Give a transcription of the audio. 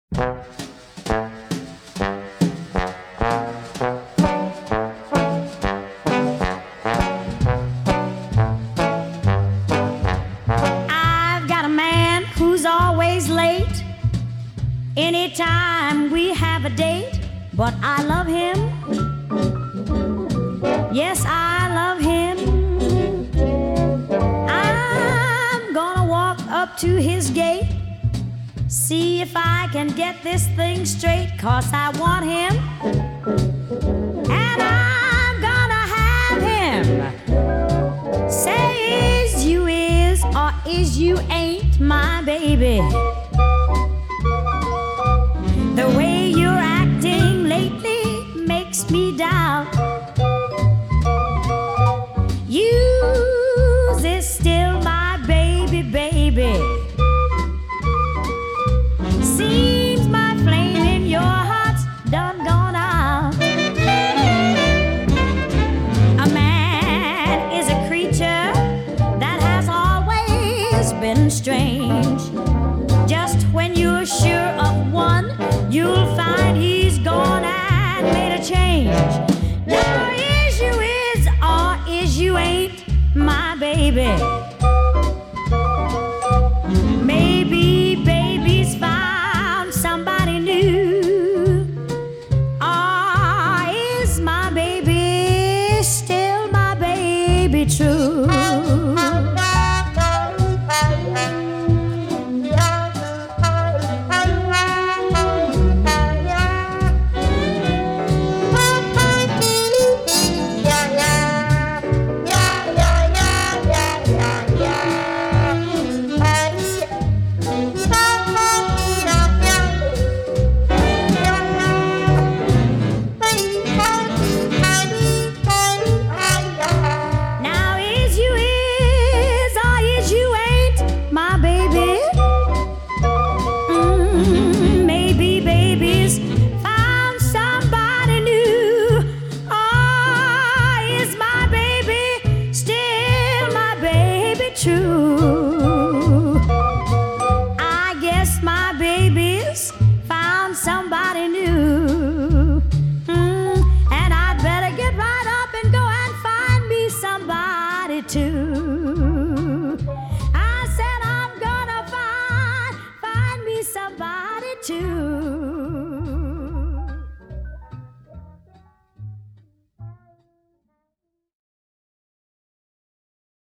I've got a man who's always late anytime we have a date, but I love him. Yes, I love him. I'm gonna walk up to his gate, see if I can get this thing straight, 'cause I want him, and I'm gonna have him. Say is you is or is you ain't my baby. The way you're acting lately makes me doubt you is still my baby, baby. Seems my flame in your heart's done gone out. A man is a creature that has always been strange. Just when you're sure of one, you'll find